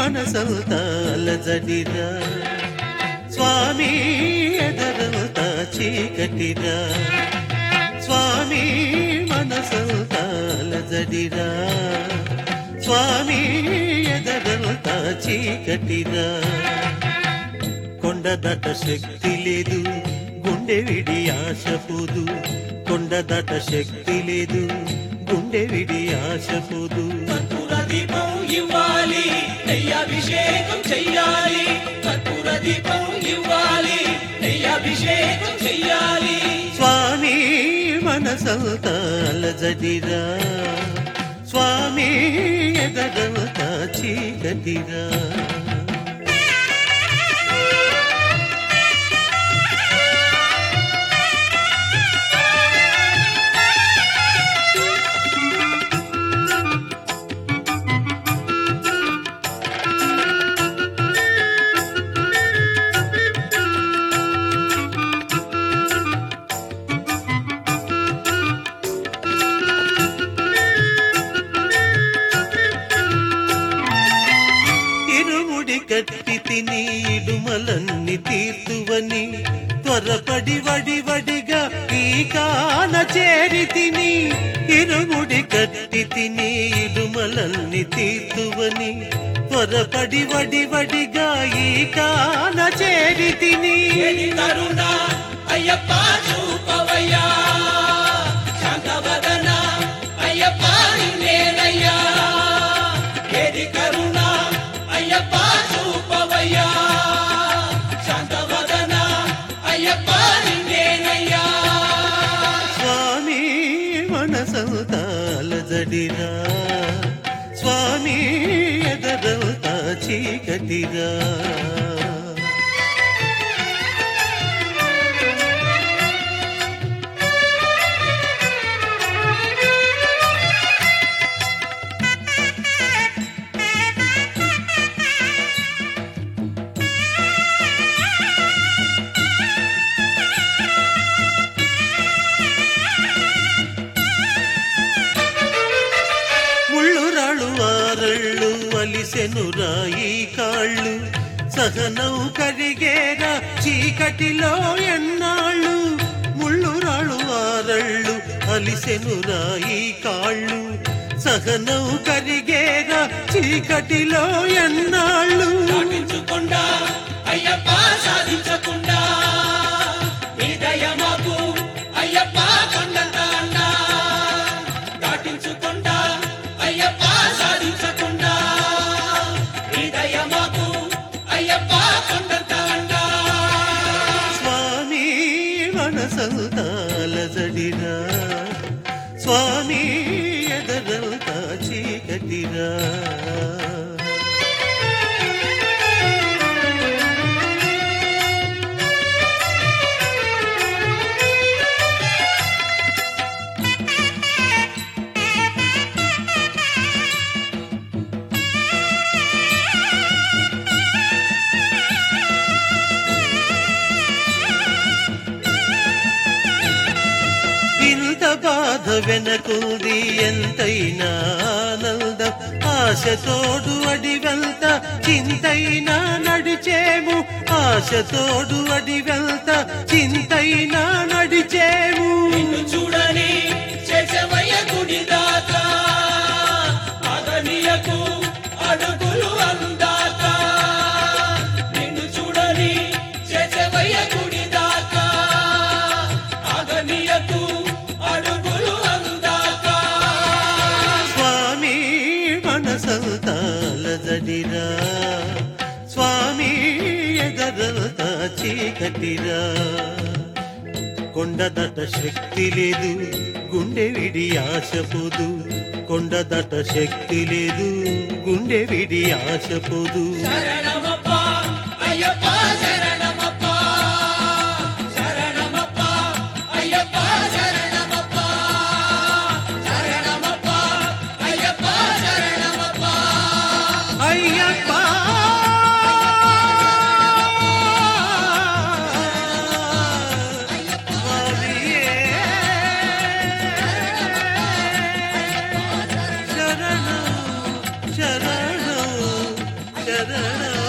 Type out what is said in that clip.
మనసంతా అలజడిరా, స్వామి ఎదరంతా చీకటిరా, స్వామి మనసంతా అలజడిరా, స్వామి ఎదరంతా చీకటిరా. కొండదట శక్తి లేదు, గుండె విడి ఆశ పోదు, కొండదట శక్తి లేదు, గుండె విడి ఆశ పోదు. కర్పూర దీపం ఇవ్వాలి, నెయ్యాభిషేకం చెయ్యాలి, కర్పూర దీపం ఇవ్వాలి, నెయ్యాభిషేకం చెయ్యాలి. స్వామి మనసంతా అలజడిరా, స్వామి ఎదరంతా చీకటిరా. కట్టి తిని ఇడుమలన్ని తీర్తువని త్వరపడి వడి వడిగా ఈ కాన చేరి తిని, ఇరుముడి కట్టి తిని ఇడుమలన్ని తీర్తువని త్వరపడి వడి వడిగా ఈ కాన చేరి తిని. కరుణ అయ్యప్ప చూపవయ్యా, శాంతవదన అయ్యప్ప నేనయ్యా, ఏది కరుణ అయ్యప్ప చూపవయ్యా, శాంతవదన అయ్యప్ప నేనయ్యా. స్వామి మనసంతా అలజడిరా, స్వామి ఎదరంతా చీకటిరా. వారళ్ళు అలిసెనురా ఈ కాళ్ళు, సహనం కరిగేరా చీకటిలో ఎన్నాళ్ళు. ముళ్ళురాళ్ళు వారళ్ళు అలిసెనురా ఈ కాళ్ళు, సహనం కరిగేరా చీకటిలో ఎన్నాళ్ళు. దాటించకుండా అయ్యప్ప సాధించకుండా, హృదయమాకు అయ్యప్ప కొండంత అన్నా, దాటించకుండా అయ్యప్ప సాధించకుండా, హృదయమాకు అయ్యప్ప కొండంత అన్నా. స్వామి మనసంతా అలజడిరా, స్వామి ఎదరంతా చీకటిరా. బాధ వెనకుంది ఎంతైనా ఆనందం, ఆశతోడు అడివెల్త చింతైనా నడిచేము, ఆశతోడు అడివెల్త చింతైనా నడిచేము. నిన్ను చూడని చేసవయ్య గుడి దాకా, అగనియకు అడుగులు అందాక, నిన్ను చూడని చేసవయ్య గుడి దాకా, అగనియకు అడుగులు అందాక. స్వామి మనసంతా అలజడిరా, స్వామి ఎదరంతా చీకటిరా. కొండదట శక్తి లేదు, గుండె విడి ఆశ పోదు, కొండదట శక్తి లేదు, గుండె విడి ఆశ పోదు. శరణమప్ప అయ్యప్ప శరణమప్ప, శరణమప్ప అయ్యప్ప శరణమప్ప, శరణమప్ప అయ్యప్ప శరణమప్ప. అయ్యప్ప శరణం శరణం శరణం. శరణం